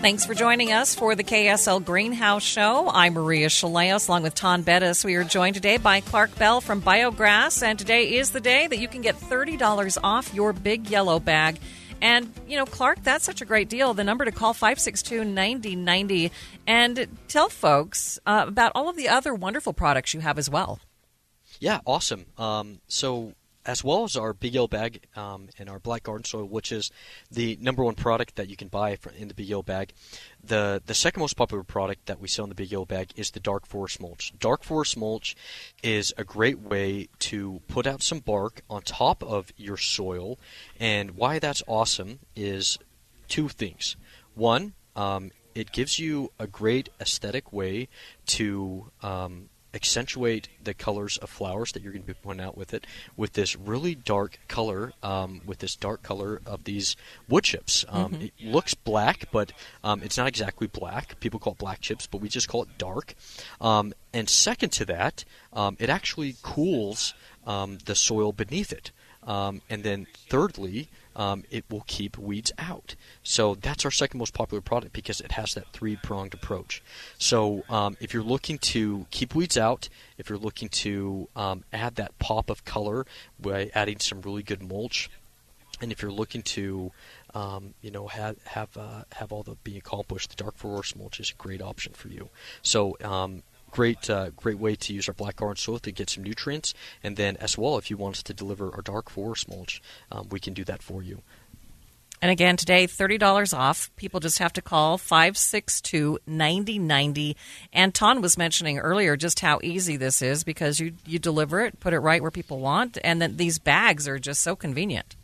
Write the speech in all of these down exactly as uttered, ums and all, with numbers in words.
Thanks for joining us for the K S L Greenhouse Show. I'm Maria Shilaos along with Ton Bettis. We are joined today by Clark Bell from Biograss, and today is the day that you can get thirty dollars off your big yellow bag. And, you know, Clark, that's such a great deal. The number to call, five six two, nine zero nine zero. And tell folks uh, about all of the other wonderful products you have as well. Yeah, awesome. Um, so as well as our Big Yellow Bag um, and our Black Garden Soil, which is the number one product that you can buy in the Big Yellow Bag, the, the second most popular product that we sell in the Big Yellow Bag is the Dark Forest Mulch. Dark Forest Mulch is a great way to put out some bark on top of your soil, and why that's awesome is two things. One, um, it gives you a great aesthetic way to um, accentuate the colors of flowers that you're going to be putting out with it, with this really dark color, um, with this dark color of these wood chips. Um, mm-hmm. It looks black, but um, it's not exactly black. People call it black chips, but we just call it dark. Um, and second to that, um, it actually cools um, the soil beneath it. Um, and then thirdly, um, it will keep weeds out. So that's our second most popular product because it has that three-pronged approach. So um, if you're looking to keep weeds out, if you're looking to um, add that pop of color by adding some really good mulch, and if you're looking to um, you know, have have uh, have all the be accomplished, the Dark Forest Mulch is a great option for you. So um, Great, uh, great way to use our Black Garden Soil to get some nutrients, and then as well, if you want us to deliver our Dark Forest Mulch, um, we can do that for you. And again, today, thirty dollars off. People just have to call five six two, nine zero nine zero. And Ton was mentioning earlier just how easy this is because you, you deliver it, put it right where people want, and then these bags are just so convenient.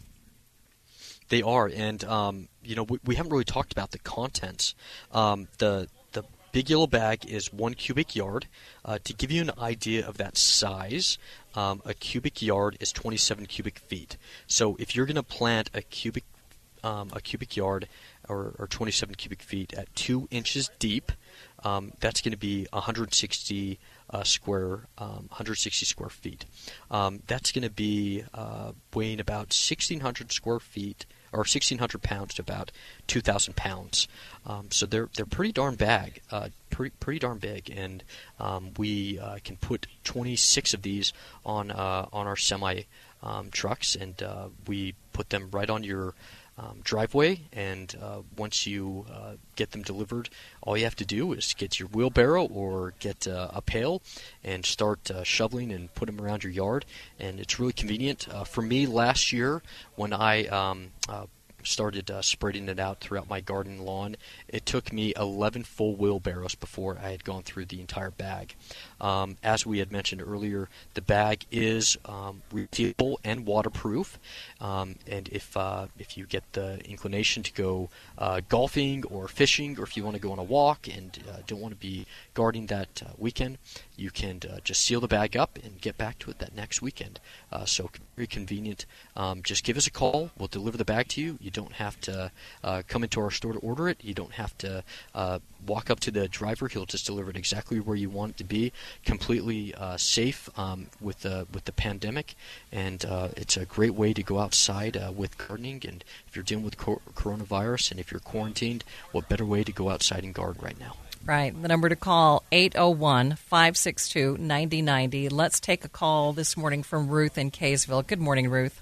They are, and um, you know, we, we haven't really talked about the contents. Um, the Big Yellow Bag is one cubic yard. Uh, to give you an idea of that size, um, a cubic yard is twenty-seven cubic feet. So if you're going to plant a cubic um, a cubic yard or, or twenty-seven cubic feet at two inches deep, um, that's going to be one hundred sixty uh, square um, one hundred sixty square feet. Um, that's going to be uh, weighing about sixteen hundred square feet. Or sixteen hundred pounds to about two thousand pounds. Um, so they're they're pretty darn big, uh, pretty pretty darn big, and um, we uh, can put twenty-six of these on uh, on our semi um, trucks, and uh, we put them right on your um, driveway. And uh, once you uh, get them delivered, all you have to do is get your wheelbarrow or get uh, a pail and start uh, shoveling and put them around your yard. And it's really convenient. Uh, for me, last year when I um, uh, started uh, spreading it out throughout my garden lawn, it took me eleven full wheelbarrows before I had gone through the entire bag. Um, as we had mentioned earlier, the bag is um, resealable and waterproof. Um, and if uh, if you get the inclination to go uh, golfing or fishing, or if you want to go on a walk and uh, don't want to be gardening that uh, weekend, you can uh, just seal the bag up and get back to it that next weekend. Uh, so very convenient. Um, just give us a call. We'll deliver the bag to you. You don't have to uh, come into our store to order it. You don't have to uh, walk up to the driver. He'll just deliver it exactly where you want it to be, completely uh, safe um, with the with the pandemic. And uh, it's a great way to go outside uh, with gardening. And if you're dealing with co- coronavirus and if you're quarantined, what better way to go outside and garden right now? Right. The number to call, eight oh one, five six two, nine oh nine oh. Let's take a call this morning from Ruth in Kaysville. Good morning, Ruth.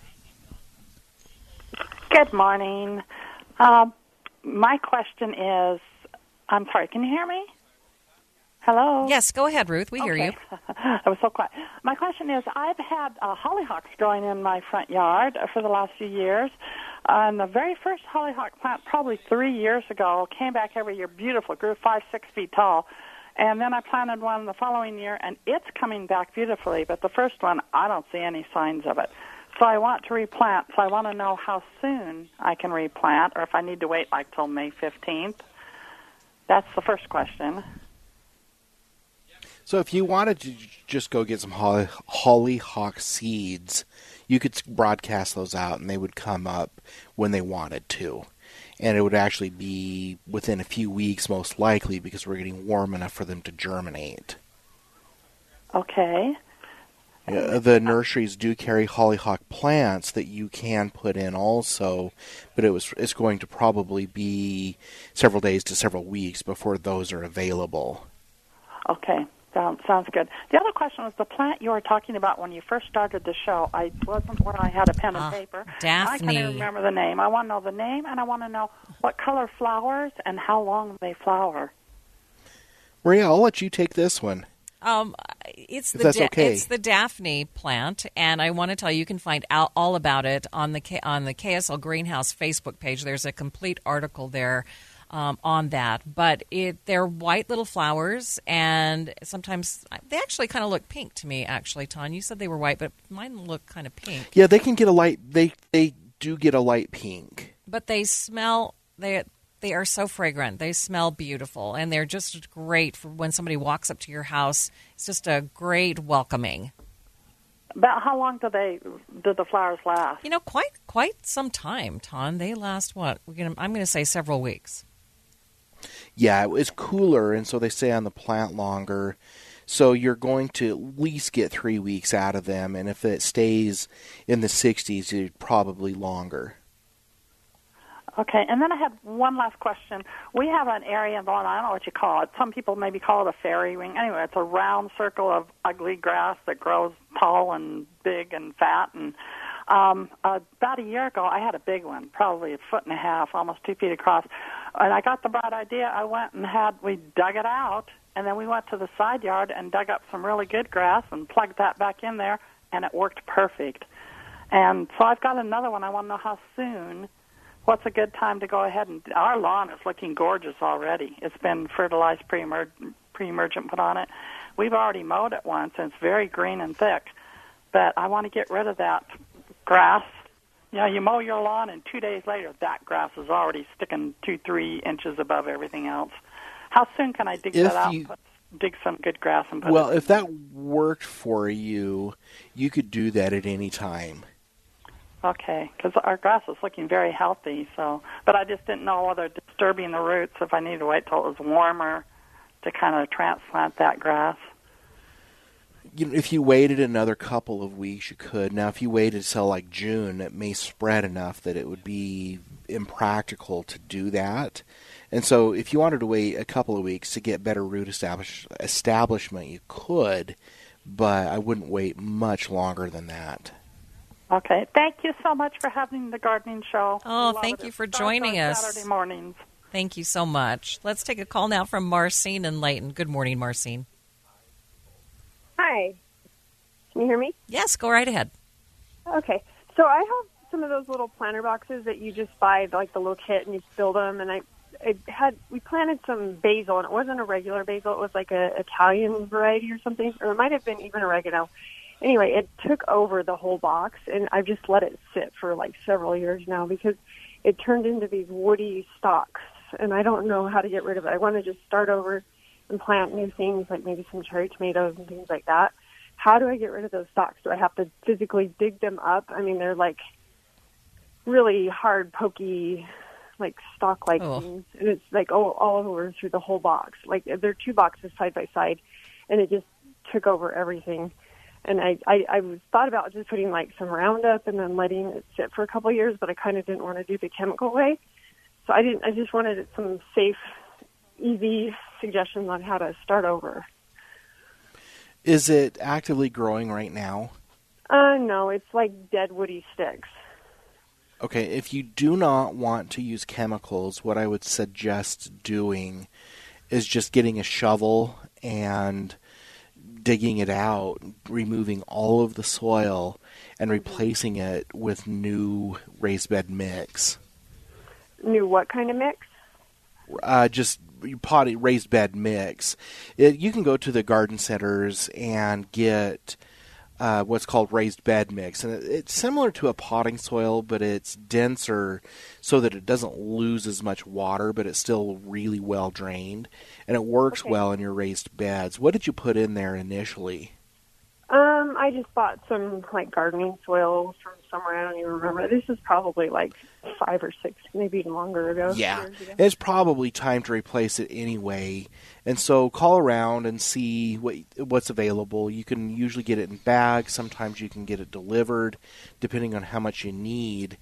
Good morning. Uh, my question is, I'm sorry, can you hear me? Hello? Yes, go ahead, Ruth. We okay. hear you. I was so quiet. My question is, I've had uh, hollyhocks growing in my front yard for the last few years. Uh, and the very first hollyhock plant, probably three years ago, came back every year beautiful, grew five, six feet tall. And then I planted one the following year, and it's coming back beautifully. But the first one, I don't see any signs of it. So I want to replant. So I want to know how soon I can replant, or if I need to wait like till May fifteenth. That's the first question. So if you wanted to just go get some holly, hollyhock seeds, you could broadcast those out, and they would come up when they wanted to. And it would actually be within a few weeks, most likely, because we're getting warm enough for them to germinate. Okay. Uh, the nurseries do carry hollyhock plants that you can put in also, but it was it's going to probably be several days to several weeks before those are available. Okay. Sounds, sounds good. The other question was the plant you were talking about when you first started the show. I wasn't where I had a pen and uh, paper. Daphne. I can't even remember the name. I want to know the name, and I want to know what color flowers and how long they flower. Maria, I'll let you take this one. Um, it's If the that's da- okay. it's the Daphne plant, and I want to tell you, you can find out all about it on the K- on the K S L Greenhouse Facebook page. There's a complete article there. Um, on that, but it they're white little flowers, and sometimes they actually kind of look pink to me. Actually, Ton, you said they were white, but mine look kind of pink. Yeah, they can get a light. They they do get a light pink. But they smell they they are so fragrant. They smell beautiful, and they're just great for when somebody walks up to your house. It's just a great welcoming. About how long do they do the flowers last? You know, quite quite some time, Ton. They last what? We're gonna, I'm going to say several weeks. Yeah, it's cooler, and so they stay on the plant longer. So you're going to at least get three weeks out of them, and if it stays in the sixties, it's probably longer. Okay, and then I had one last question. We have an area in Vaughan, I don't know what you call it. Some people maybe call it a fairy ring. Anyway, it's a round circle of ugly grass that grows tall and big and fat. And um, uh, about a year ago, I had a big one, probably a foot and a half, almost two feet across. And I got the bright idea. I went and had, we dug it out, and then we went to the side yard and dug up some really good grass and plugged that back in there, and it worked perfect. And so I've got another one. I want to know how soon. What's a good time to go ahead and... Our lawn is looking gorgeous already. It's been fertilized, pre-emer- pre-emergent put on it. We've already mowed it once, and it's very green and thick. But I want to get rid of that grass. You know, you mow your lawn, and two days later, that grass is already sticking two, three inches above everything else. How soon can I dig If that out you- and put, dig some good grass and put Well, it in? if that worked for you, you could do that at any time. Okay, because our grass is looking very healthy. So, but I just didn't know whether disturbing the roots, if I needed to wait till it was warmer to kind of transplant that grass. You know, if you waited another couple of weeks, you could. Now, if you waited till like June, it may spread enough that it would be impractical to do that. And so, if you wanted to wait a couple of weeks to get better root establish- establishment, you could, but I wouldn't wait much longer than that. Okay, thank you so much for having the gardening show. Oh, Love thank it. you It for starts joining on us. Saturday mornings. Thank you so much. Let's take a call now from Marcine in Layton. Good morning, Marcine. Hi. Can you hear me? Yes, go right ahead. Okay. So I have some of those little planter boxes that you just buy, like the little kit, and you build them. And I, I had we planted some basil, and it wasn't a regular basil. It was like a Italian variety or something, or it might have been even oregano. Anyway, it took over the whole box, and I've just let it sit for like several years now because it turned into these woody stalks, and I don't know how to get rid of it. I want to just start over and plant new things, like maybe some cherry tomatoes and things like that. How do I get rid of those stalks? Do I have to physically dig them up? I mean, they're like really hard, pokey, like stalk-like Oh. things, and it's like all, all over through the whole box. Like they're two boxes side by side, and it just took over everything. And I, I, I was thought about just putting like some Roundup and then letting it sit for a couple of years, but I kind of didn't want to do the chemical way. So I didn't. I just wanted some safe, easy suggestions on how to start over. Is it actively growing right now? Uh, no, it's like dead woody sticks. Okay, if you do not want to use chemicals, what I would suggest doing is just getting a shovel and digging it out, removing all of the soil, and replacing it with new raised bed mix. New what kind of mix? Uh, just potty raised bed mix. It, you can go to the garden centers and get uh, what's called raised bed mix, and it, it's similar to a potting soil, but it's denser so that it doesn't lose as much water, but it's still really well drained, and it works Okay. well in your raised beds. What did you put in there initially? Um, I just bought some like gardening soil from somewhere. I don't even remember. This is probably like five or six, maybe even longer ago. Yeah, years ago. it's probably time to replace it anyway. And so call around and see what what's available. You can usually get it in bags. Sometimes you can get it delivered, depending on how much you need,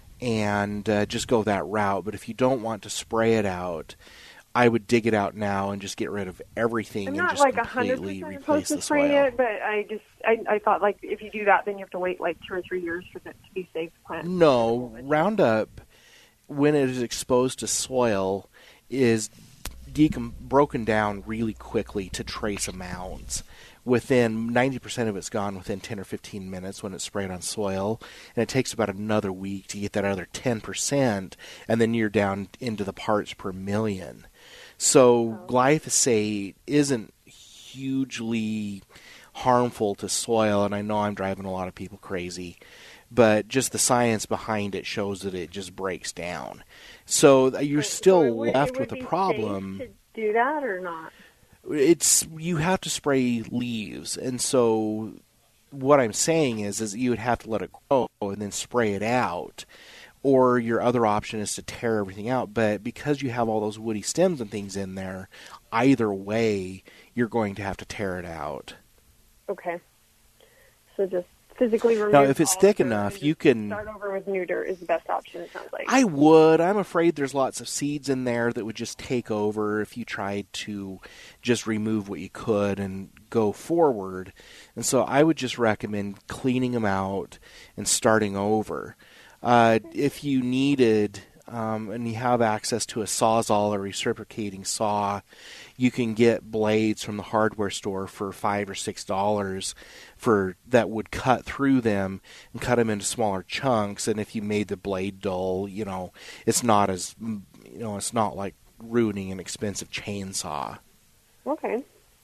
and uh, just go that route. But if you don't want to spray it out, I would dig it out now and just get rid of everything I'm and not just like one completely hundred percent replace opposed to the spraying soil. it, but I just I, I thought like if you do that, then you have to wait like two or three years for it to be safe to plant. No, Roundup, when it is exposed to soil, is decom- broken down really quickly to trace amounts. Within ninety percent of it's gone within ten or fifteen minutes when it's sprayed on soil, and it takes about another week to get that other ten percent, and then you're down into the parts per million. So glyphosate isn't hugely harmful to soil, and I know I'm driving a lot of people crazy, but just the science behind it shows that it just breaks down. So you're still So it would- left it would with a be problem. safe to do that or not? It's you have to spray leaves, and so what I'm saying is, is you would have to let it grow and then spray it out. Or your other option is to tear everything out. But because you have all those woody stems and things in there, either way, you're going to have to tear it out. Okay. So just physically remove. Now, if it's all thick dirt enough, and you just can- start over with new dirt is the best option. It sounds like. I would. I'm afraid there's lots of seeds in there that would just take over if you tried to just remove what you could and go forward. And so I would just recommend cleaning them out and starting over. Uh, if you needed, um, and you have access to a Sawzall or reciprocating saw, you can get blades from the hardware store for five or six dollars for that would cut through them and cut them into smaller chunks. And if you made the blade dull, you know, it's not as you know, it's not like ruining an expensive chainsaw. Okay.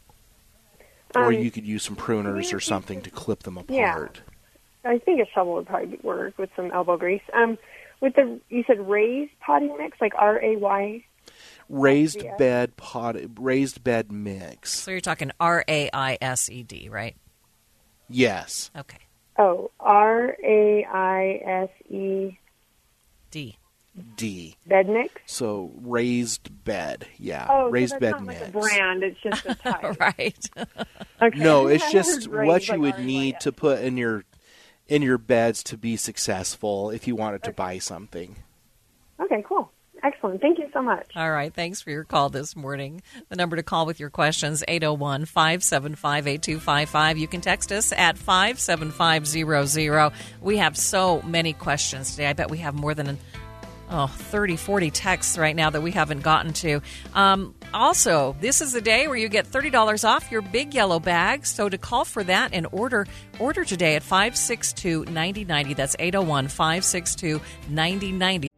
Or Um, you could use some pruners or something to clip them Yeah. apart. I think a shovel would probably work with some elbow grease. Um, with the you said raised potting mix, like R A Y. Raised Yeah. bed pot, raised bed mix. So you're talking R A I S E D, right? Yes. Okay. Oh, R A I S E D. D. bed mix. So raised bed, yeah, Oh, raised so bed that's not mix. like a brand. It's just a type. Right. Okay. No, it's I just heard raised, what you like would R A Y need S. to put in your in your beds to be successful if you wanted to buy something. Okay, cool. Excellent. Thank you so much. All right. Thanks for your call this morning. The number to call with your questions, eight oh one, five seven five, eight two five five. You can text us at five seven five zero zero. We have so many questions today. I bet we have more than oh, thirty, forty texts right now that we haven't gotten to. Um, also, this is the day where you get thirty dollars off your Big Yellow bag. So to call for that and order, order today at five six two, nine oh nine oh. That's eight oh one, five six two, nine oh nine oh.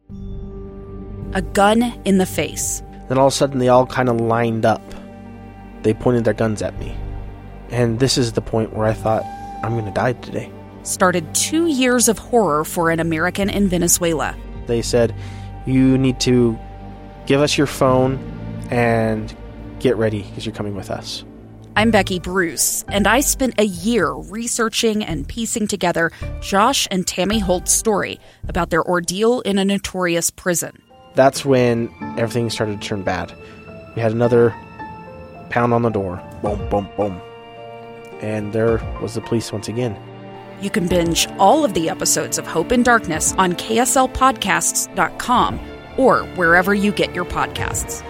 A gun in the face. Then all of a sudden, they all kind of lined up. They pointed their guns at me. And this is the point where I thought, I'm going to die today. Started two years of horror for an American in Venezuela. They said, you need to give us your phone and get ready because you're coming with us. I'm Becky Bruce, and I spent a year researching and piecing together Josh and Tammy Holt's story about their ordeal in a notorious prison. That's when everything started to turn bad. We had another pound on the door. Boom, boom, boom. And there was the police once again. You can binge all of the episodes of Hope in Darkness on K S L podcasts dot com or wherever you get your podcasts.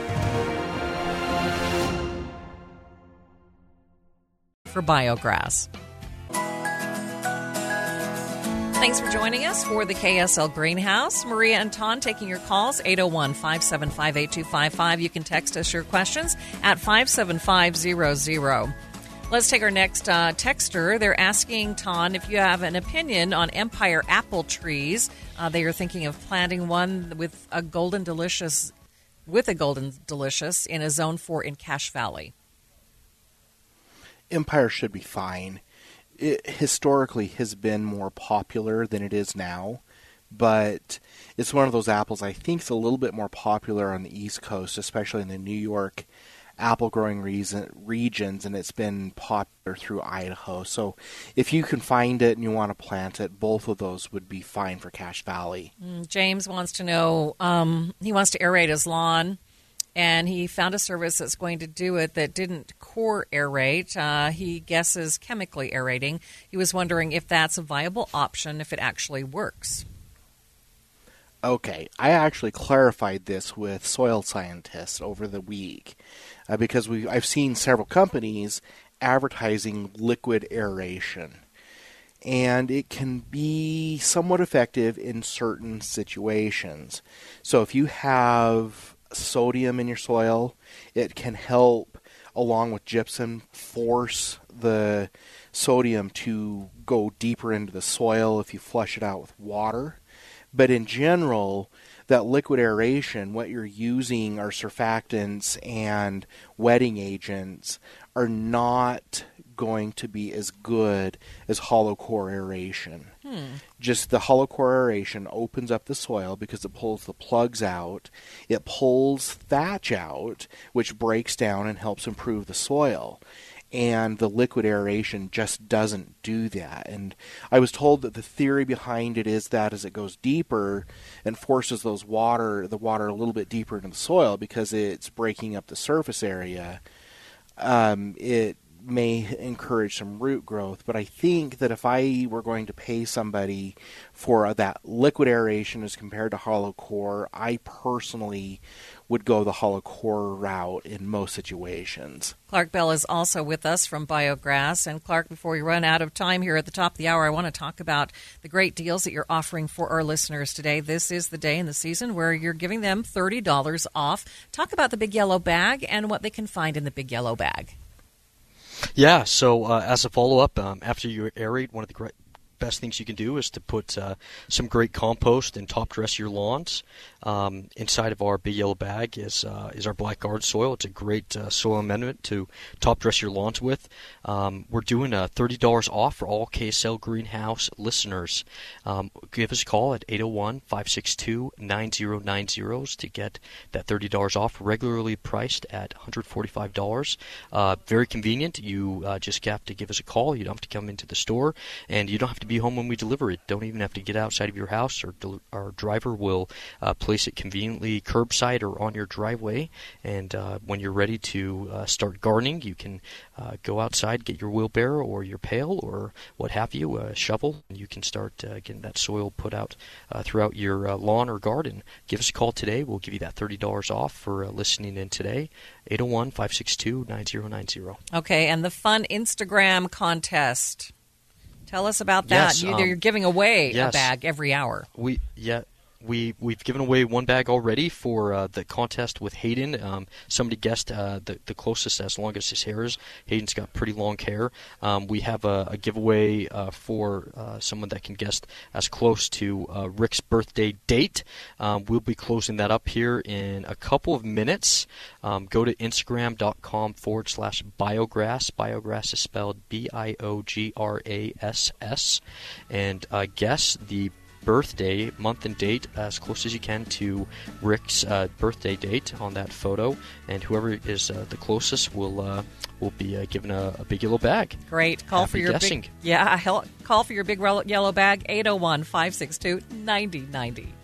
For Biograss. Thanks for joining us for the K S L Greenhouse. Maria and Ton taking your calls, eight oh one, five seven five, eight two five five. You can text us your questions at five seven five zero zero. Let's take our next uh, texter. They're asking, Ton, if you have an opinion on Empire apple trees. Uh, they are thinking of planting one with a golden delicious, with a golden delicious in a zone four in Cache Valley. Empire should be fine. It historically has been more popular than it is now, but it's one of those apples I think is a little bit more popular on the East Coast, especially in the New York apple growing reason, regions, and it's been popular through Idaho. So if you can find it and you want to plant it, both of those would be fine for Cache Valley. Mm, James wants to know, um, he wants to aerate his lawn, and he found a service that's going to do it that didn't core aerate. Uh, he guesses chemically aerating. He was wondering if that's a viable option, if it actually works. Okay, I actually clarified this with soil scientists over the week uh, because we I've seen several companies advertising liquid aeration, and it can be somewhat effective in certain situations. So if you have sodium in your soil, it can help, along with gypsum, force the sodium to go deeper into the soil if you flush it out with water. But in general, that liquid aeration, what you're using are surfactants and wetting agents, are not going to be as good as hollow core aeration. Hmm. Just the hollow core aeration opens up the soil because it pulls the plugs out. It pulls thatch out, which breaks down and helps improve the soil. And the liquid aeration just doesn't do that. And I was told that the theory behind it is that as it goes deeper and forces those water, the water a little bit deeper into the soil because it's breaking up the surface area, um, it may encourage some root growth. But I think that if I were going to pay somebody for that liquid aeration as compared to hollow core, I personally would go the hollow core route in most situations. Clark Bell is also with us from Biograss. And Clark, before we run out of time here at the top of the hour, I want to talk about the great deals that you're offering for our listeners today. This is the day in the season where you're giving them thirty dollars off. Talk about the Big Yellow Bag and what they can find in the Big Yellow Bag. Yeah, so uh, as a follow-up, um, after you aerate, one of the great best things you can do is to put uh, some great compost and top dress your lawns. Um, inside of our Big Yellow Bag is uh, is our Blackguard soil. It's a great uh, soil amendment to top dress your lawns with. Um, we're doing uh, thirty dollars off for all K S L Greenhouse listeners. Um, give us a call at eight oh one, five six two, nine oh nine oh to get that thirty dollars off, regularly priced at one hundred forty-five dollars. Uh, very convenient. You uh, just have to give us a call. You don't have to come into the store, and you don't have to be home when we deliver it. Don't even have to get outside of your house. Our, del- our driver will uh, place it conveniently curbside or on your driveway, and uh, when you're ready to uh, start gardening, you can uh, go outside, get your wheelbarrow or your pail or what have you, a shovel, and you can start uh, getting that soil put out uh, throughout your uh, lawn or garden. Give us a call today. We'll give you that thirty dollars off for uh, listening in today. eight oh one, five six two, nine oh nine oh. Okay, and the fun Instagram contest. Tell us about that. Yes, you, um, you're giving away yes. a bag every hour. We yeah. We, we've given away one bag already for uh, the contest with Hayden. Um, somebody guessed uh, the, the closest as long as his hair is. Hayden's got pretty long hair. Um, we have a, a giveaway uh, for uh, someone that can guess as close to uh, Rick's birthday date. Um, we'll be closing that up here in a couple of minutes. Um, go to Instagram.com forward slash Biograss. Biograss is spelled B I O G R A S S. And uh, guess the birthday, month and date as close as you can to Rick's uh, birthday date on that photo, and whoever is uh, the closest will uh, will be uh, given a, a big yellow bag. Great. Call Happy for your guessing. big yeah, call for your big yellow bag eight oh one, five six two, nine oh nine oh.